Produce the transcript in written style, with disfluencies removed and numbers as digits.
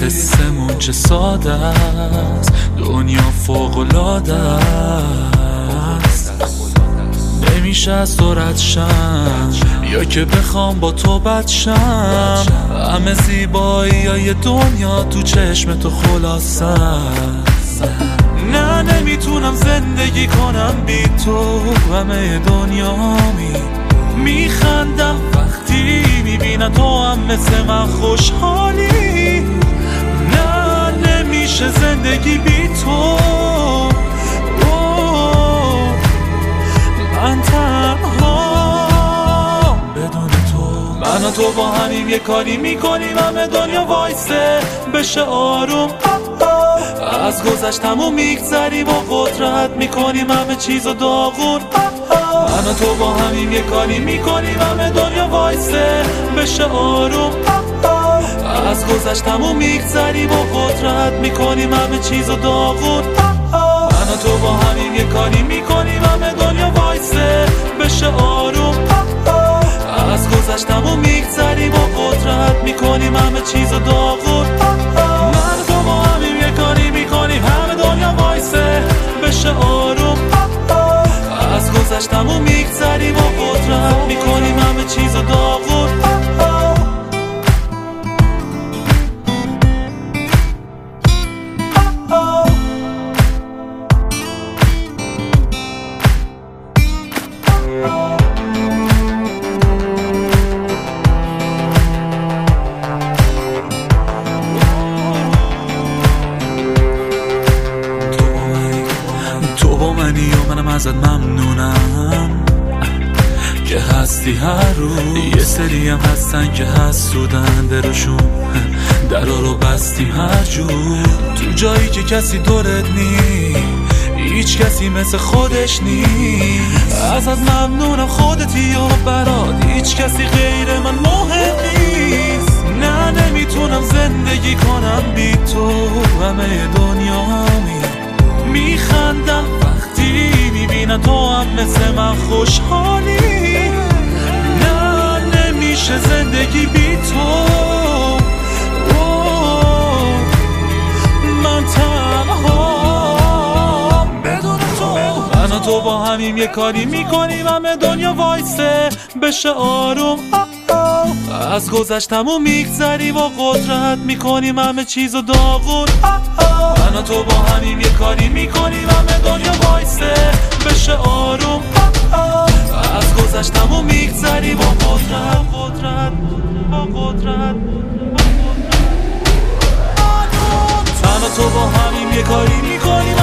حسمون چه ساده است، دنیا فوق‌العاده است. نمیشه از تو رد شم یا که بخوام با تو بد شم. همه زیبایی های دنیا تو چشم تو خلاصه است. نه نمیتونم زندگی کنم بی تو. همه دنیا میخندم وقتی میبینم تو هم مثل من خوشحالی. نه نمیشه زندگی بی تو. من تنها بدون تو. من و تو با همیم یه کاری میکنیم همه دنیا وایسه بشه آروم. از گذشتمون میگذریم و قدرت میکنیم همه چیزو داغون. من و تو با همیم یه کاری میکنیم همه دنیا وایسه بشه آروم. از گذشتمون میگذریم و قدرت میکنیم همه چیزو داغون. من و تو با همیم یه کاری میکنیم همه دنیا وایسه بشه آروم. از گذشتمون میگذریم و قدرت میکنیم همه چیزو داغون. من و تو با همیم یه کاری میکنیم همه دنیا وایسه بشه آروم. از گذشتمون میگذریم و قدرت میکنیم همه چیزو داغون. و منم ازت ممنونم که هستی هر روز. یه سری هم هستن که حسودن دلشون درا رو بستیم هر جور. تو جایی که کسی دورت نی، هیچ کسی مثل خودش نی. ازت ممنونم خودتی و برات هیچ کسی غیر من مهم نیست. نه نمیتونم زندگی کنم بی تو. همه دنیا میخندم وقتی میبینم تو هم مثل من خوشحالی. نه نمیشه زندگی بی تو. من تنها بدون تو. من و تو با همیم یه کاری میکنیم همه دنیا وایسه بشه آروم. از گذشتمون میگذریم و قدرت میکنیم همه چیزو داغون. من و تو با همیم یه کاری میکنیم همه دنیا وایسه بشه آروم. از گذشتمون میگذریم و قدرت. من و تو با همیم یه کاری میکنیم